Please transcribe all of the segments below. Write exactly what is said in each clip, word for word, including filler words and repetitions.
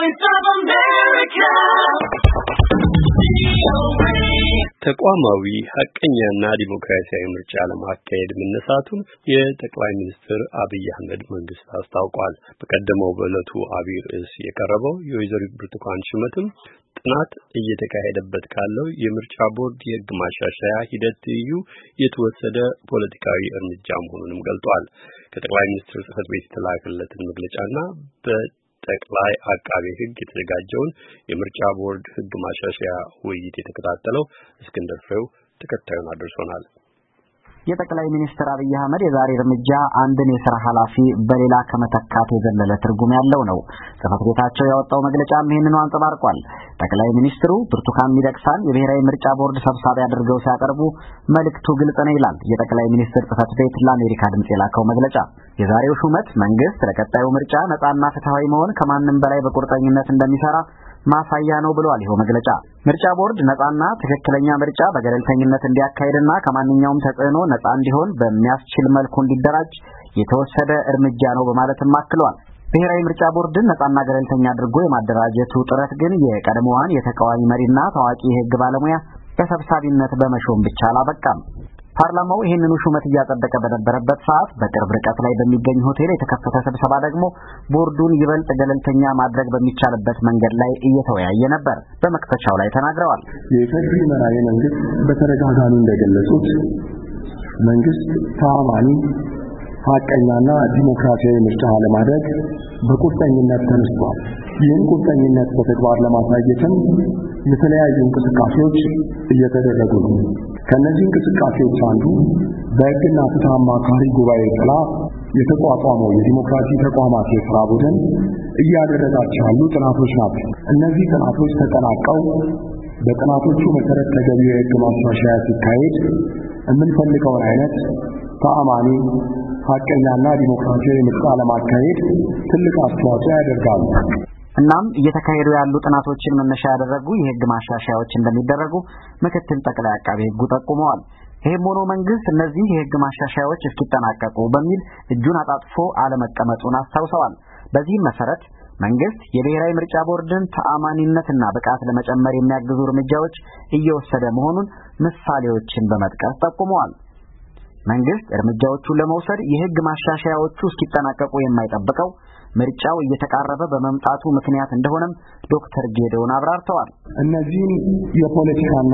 Voice of America. ተቋማዊ ሐቀኛና ዲሞክራሲያዊ ምርጫ ለማካሄድ መነሳቱን የጠቅላይ ሚኒስትር አብይ አህመድ መንግስት አስታውቋል። በቀደመው በዕለቱ አብይ ርዕስ የቀረበው የወይዘሪት ብርቱካን ሹመትም ጥናት እየተካሄደበት ካለው የምርጫ ቦርድ የሕግ ማሻሻያ ሂደት ትይዩ የተወሰደ ፖለቲካዊ እርምጃ መሆኑንም ገልጿል። ከጠቅላይ ሚኒስትር ጽሕፈት ቤት የተላከለትን መግለጫና በጠቅላይ አቃቤ ሕግ የተዘጋጀውን የምርጫ ቦርድ ሕግ ማሻሻያ ውይይት የተከታተለው እስክንድር ፍሬው ተከታዩን አድርሶናል። የጠቅላይ ሚኒስትር አብይ አህመድ የዛሬ እርምጃ አንድን የሥራ ኃላፊ በሌላ ከመተካት የዘለለ ትርጉም ያለው ነው። ጽሕፈት ቤታቸው ያወጣው መግለጫም ይህንኑ አንጸባርቋል። ጠቅላይ ሚኒስትሩ ብርቱካን ሚደቅሳን የብሔራዊ ምርጫ ቦርድ ሰብሳቢ አድርገው ሲያቀርቡ መልእክቱ ግልጽ ነው ይላል የጠቅላይ ሚኒስትር ጽሕፈት ቤት ለአሜሪካ ድምጽ የላከው መግለጫ። የዛሬው ሹመት መንግስት ለቀጣዩ ምርጫ ነጻና ፍትሃዊ መሆን ከማንም በላይ በቁርጠኝነት እንደሚሰራ ማሳያ ነው ብሏል ይኸው መግለጫ። ምርጫ ቦርድ ነጻና ትክክለኛ ምርጫ በገለልተኝነት እንዲያካሄድና ከማንኛውም ተጽዕኖ ነጻ እንዲሆን በሚያስችል መልኩ እንዲደራጅ የተወሰደ እርምጃ ነው በማለትም አክሏል። ብሔራዊ ምርጫ ቦርድን ነጻና ገለልተኛ አድርጎ የማደራጀቱ ጥረት ግን የቀድሞዋን የተቃዋሚ መሪና ታዋቂ የሕግ ባለሙያ በሰብሳቢነት በመሾም ብቻ አላበቃም። ፓርላማው ይህንኑ ሹመት እያጸደቀ በነበረበት ሰዓት በቅርብ ርቀት ላይ በሚገኝ ሆቴል የተከፈተ ስብሰባ ደግሞ ቦርዱን ይበልጥ ገለልተኛ ማድረግ በሚቻልበት መንገድ ላይ እየተወያየ ነበር። በመክፈቻው ላይ ተናግረዋል። የፌዴራል መራሄ መንግስት በተደጋጋሚ እንደገለጹት መንግስት ተአማኒ ሐቀኛና ዲሞክራሲያዊ ምርጫ ለማድረግ በቁርጠኝነት ተነስቷል። ይህን ቁርጠኝነት በተግባር ለማሳየትም የተለያዩ እንቅስቃሴዎች እየተደረጉ ነው። ከነዚህ እንቅስቃሴዎች አንዱ በሕግና ፍትህ አማካሪ ጉባኤ ጥላ የተቋቋመው የዲሞክራሲ ተቋማት የሥራ ቡድን እያደረጋቸው ያሉ ጥናቶች ናቸው። እነዚህ ጥናቶች ተጠናቀው በጥናቶቹ መሰረት ተገቢው የሕግ ማሻሻያ ሲካሄድ የምንፈልገውን አይነት ተአማኒ ሐቀኛና ዲሞክራሲያዊ ምርጫ ለማካሄድ ትልቅ አስተዋጽኦ ያደርጋሉ። እናም እየተካሄዱ ያሉ ጥናቶችን መነሻ ያደረጉ የሕግ ማሻሻያዎች እንደሚደረጉ ምክትል ጠቅላይ አቃቤ ሕጉ ጠቁመዋል። ይህም ሆኖ መንግስት እነዚህ የሕግ ማሻሻያዎች እስኪጠናቀቁ በሚል እጁን አጣጥፎ አለመቀመጡን አስታውሰዋል። በዚህም መሰረት መንግስት የብሔራዊ ምርጫ ቦርድን ተአማኒነትና ብቃት ለመጨመር የሚያግዙ እርምጃዎች እየወሰደ መሆኑን ምሳሌዎችን በመጥቀስ ጠቁመዋል። መንግስት እርምጃዎቹን ለመውሰድ የሕግ ማሻሻያዎቹ እስኪጠናቀቁ የማይጠብቀው ምርጫው እየተቃረበ በመምጣቱ ምክንያት እንደሆነም ዶክተር ጌዶን አብራርተዋል። እነዚህ የፖለቲካና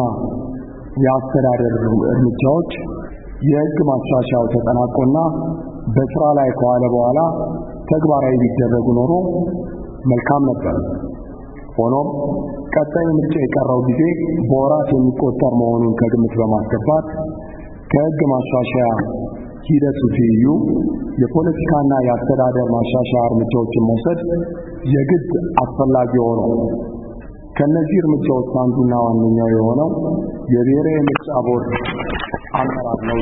የአስተዳደር እርምጃዎች የሕግ ማሻሻያው ተጠናቆና በስራ ላይ ከዋለ በኋላ ተግባራዊ ቢደረጉ ኖሮ መልካም ነበር። ሆኖም ቀጣይ ምርጫ የቀረው ጊዜ በወራት የሚቆጠር መሆኑን ከግምት በማስገባት ከሕግ ማሻሻያ ሂደቱ ትይዩ የፖለቲካና የአስተዳደር ማሻሻያ እርምጃዎችን መውሰድ የግድ አስፈላጊ ሆኖ ከነዚህ እርምጃዎች አንዱና ዋነኛው የሆነው የብሔራዊ ምርጫ ቦርድ አመራር ነው።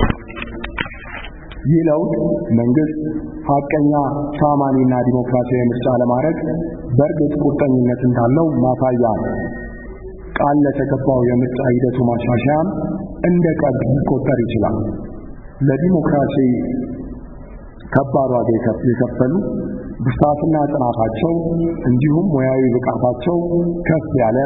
ይህ ለውጥ መንግስት ሐቀኛ ተአማኒና ዲሞክራሲያዊ ምርጫ ለማድረግ በእርግጥ ቁርጠኝነት እንዳለው ማሳያ ነው። ቃል ለተገባው የምርጫ ሂደቱ ማሻሻያም እንደ ቀልድ ሊቆጠር ይችላል። ለዲሞክራሲ ከባድ ዋጋ የከፈሉ ብርታትና ጥናታቸው እንዲሁም ሙያዊ ብቃታቸው ከፍ ያለ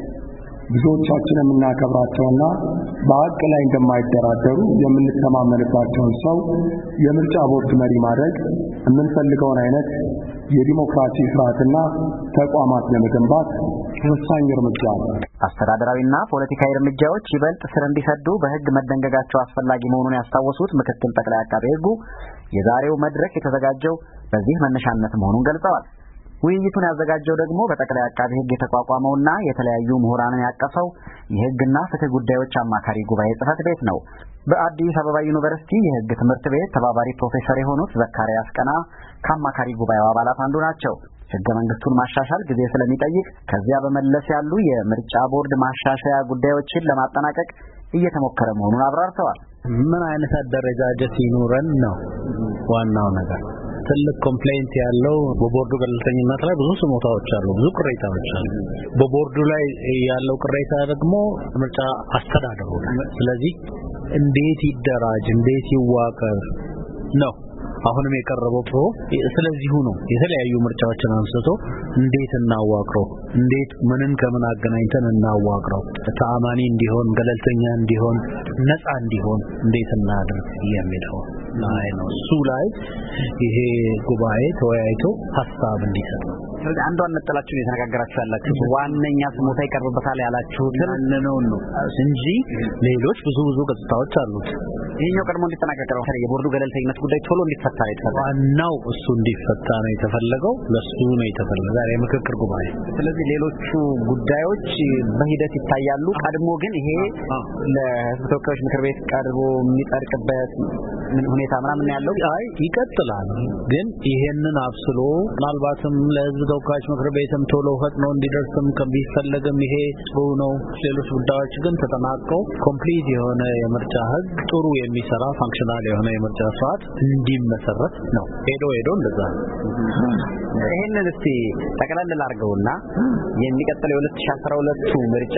ብዙዎቻችን የምናከብራቸውና በሐቅ ላይ እንደማይደራደሩ የምንተማመንባቸውን ሰው የምርጫ ቦርድ መሪ ማድረግ የምንፈልገውን አይነት የዲሞክራሲ ስርዓትና ተቋማት ለመገንባት ወሳኝ እርምጃ ነው። አስተዳደራዊና ፖለቲካዊ እርምጃዎች ይበልጥ ስር እንዲሰዱ በሕግ መደንገጋቸው አስፈላጊ መሆኑን ያስታወሱት ምክትል ጠቅላይ አቃቤ ሕጉ የዛሬው መድረክ የተዘጋጀው በዚህ መነሻነት መሆኑን ገልጸዋል። ውይይቱን ያዘጋጀው ደግሞ በጠቅላይ አቃቤ ሕግ የተቋቋመውና የተለያዩ ምሁራንን ያቀፈው የሕግና ፍትህ ጉዳዮች አማካሪ ጉባኤ ጽሕፈት ቤት ነው። በአዲስ አበባ ዩኒቨርሲቲ የሕግ ትምህርት ቤት ተባባሪ ፕሮፌሰር የሆኑት ዘካሪያስ ቀና ከአማካሪ ጉባኤው አባላት አንዱ ናቸው። ሕገ መንግስቱን ማሻሻል ጊዜ ስለሚጠይቅ ከዚያ በመለስ ያሉ የምርጫ ቦርድ ማሻሻያ ጉዳዮችን ለማጠናቀቅ እየተሞከረ መሆኑን አብራርተዋል። ምን አይነት አደረጃጀት ይኖረን ነው ዋናው ነገር። ትልቅ ኮምፕሌንት ያለው በቦርዱ ገለልተኝነት ላይ ብዙ ስሞታዎች አሉ፣ ብዙ ቅሬታዎች አሉ። በቦርዱ ላይ ያለው ቅሬታ ደግሞ ምርጫ አስተዳደሩ ላይ። ስለዚህ እንዴት ይደራጅ፣ እንዴት ይዋቀር ነው አሁንም የቀረበው ፕሮ ስለዚሁ ነው። የተለያዩ ምርጫዎችን አንስቶ እንዴት እናዋቅረው፣ እንዴት ምንን ከምን አገናኝተን እናዋቅረው፣ ተአማኒ እንዲሆን፣ ገለልተኛ እንዲሆን፣ ነፃ እንዲሆን እንዴት እናድርግ የሚለው ላይ ነው። እሱ ላይ ይሄ ጉባኤ ተወያይቶ ሀሳብ እንዲሰጥ ነው። ስለዚህ አንዷን ነጥላችሁ የተነጋገራችሁ ያላችሁ ዋነኛ ስሞታ ይቀርብበታል ያላችሁት ነው ነው እንጂ ሌሎች ብዙ ብዙ ገጽታዎች አሉት። ይሄኛው ቀድሞ እንዲጠናቀቅ ነው። የቦርዱ ገለልተኝነት ጉዳይ ቶሎ እንዲፈታ የተፈለገው ዋናው እሱ እንዲፈታ ነው የተፈለገው። ለሱ ነው የተፈለገው የምክክር ጉባኤ። ስለዚህ ሌሎቹ ጉዳዮች በሂደት ይታያሉ። ቀድሞ ግን ይሄ ለሕዝብ ተወካዮች ምክር ቤት ቀርቦ የሚጠርቅበት ሁኔታ ምናምን ያለው አይ ይቀጥላል። ግን ይሄንን አብስሎ ምናልባትም ለሕዝብ ተወካዮች ምክር ቤትም ቶሎ ፈጥኖ እንዲደርስም ከሚፈለግም ይሄ ጥሩ ነው። ሌሎች ጉዳዮች ግን ተጠናቀው ኮምፕሊት የሆነ የምርጫ ህግ ጥሩ የሚሰራ ፋንክሽናል የሆነ የምርጫ ስርዓት እንዲመሰረት ነው። ሄዶ ሄዶ እንደዛ ይሄንን እስቲ ጠቅለል ላድርገውና የሚቀጥለው የሁለት ሺህ አስራ ሁለት ምርጫ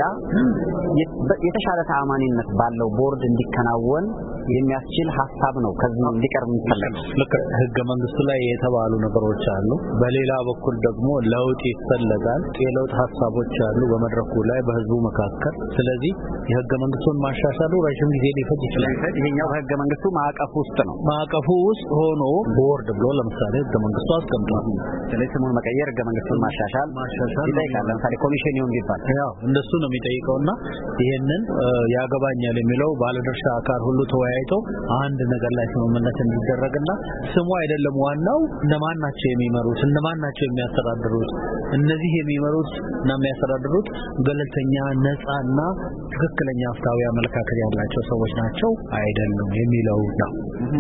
የተሻለ ተአማኒነት ባለው ቦርድ እንዲከናወን የሚያስችል ሀሳብ ነው ከዚህ እንዲቀርብ የሚፈልገው። ልክ ህገ መንግስቱ ላይ የተባሉ ነገሮች አሉ። በሌላ በኩል ደግሞ ለውጥ ይፈልጋል። የለውጥ ሀሳቦች አሉ በመድረኩ ላይ በህዝቡ መካከል። ስለዚህ የህገ መንግስቱን ማሻሻሉ ረጅም ጊዜ ሊፈጅ ይችላል። ይሄኛው በህገ መንግስቱ ማዕቀፍ ውስጥ ነው። ማዕቀፉ ውስጥ ሆኖ ቦርድ ብሎ ለምሳሌ ህገ መንግስቱ አስቀምጧል። ስለዚህ ስሙን መቀየር ህገ መንግስቱን ማሻሻል ማሻሻል ይጠይቃል። ለምሳሌ ኮሚሽን ይሁን ቢባል ያው እንደሱ ነው የሚጠይቀውና ይሄንን ያገባኛል የሚለው ባለድርሻ አካል ሁሉ ተወያይቶ አንድ ነገር ላይ ስምምነት እንዲደረግና ስሙ አይደለም ዋናው እነማን ናቸው የሚመሩት እነማን ናቸው የሚያስተዳድሩት እነዚህ የሚመሩት እና የሚያስተዳድሩት ገለልተኛ ነፃና ትክክለኛ ፍትሃዊ አመለካከት ያላቸው ሰዎች ናቸው አይደሉም የሚለው ነው።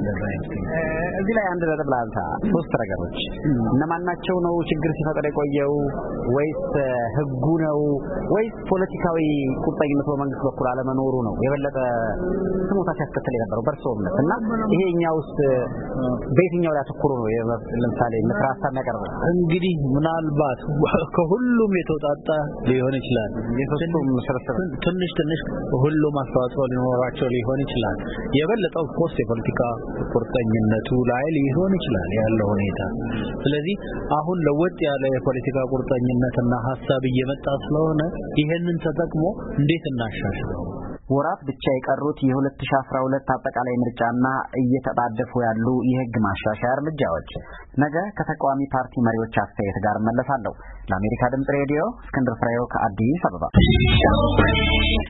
እዚህ ላይ አንድ ነጥብ ላንሳ። ሶስት ነገሮች እነማን ናቸው ነው ችግር ሲፈጠር የቆየው ወይስ ህጉ ነው ወይስ ፖለቲካዊ ቁርጠኝነት በመንግስት በኩል አለመኖሩ ነው የበለጠ ስሞታ ሲያስከትል የነበረው በእርስዎ እምነት? እና ይሄኛውስ በየትኛው ላይ አተኩሮ ነው ለምሳሌ ምክር ሀሳብ ያቀርባል? እንግዲህ ምናልባት ከሁሉም የተውጣጣ ሊሆን ይችላል። የሶስቱም ስብስብ ትንሽ ትንሽ ሁሉም አስተዋጽኦ ሊኖራቸው ሊሆን ይችላል። የበለጠው ኮስት የፖለቲካ ቁርጠኝነቱ ላይ ሊሆን ይችላል ያለው ሁኔታ። ስለዚህ አሁን ለወጥ ያለ የፖለቲካ ቁርጠኝነትና ሀሳብ እየመጣ ስለሆነ ይሄንን ተጠቅሞ እንዴት እናሻሽለው? ወራት ብቻ የቀሩት የ2012 አጠቃላይ ምርጫና እየተጣደፉ ያሉ የህግ ማሻሻያ እርምጃዎች። ነገ ከተቃዋሚ ፓርቲ መሪዎች አስተያየት ጋር መለሳለሁ። ለአሜሪካ ድምጽ ሬዲዮ እስክንድር ፍሬው ከአዲስ አበባ።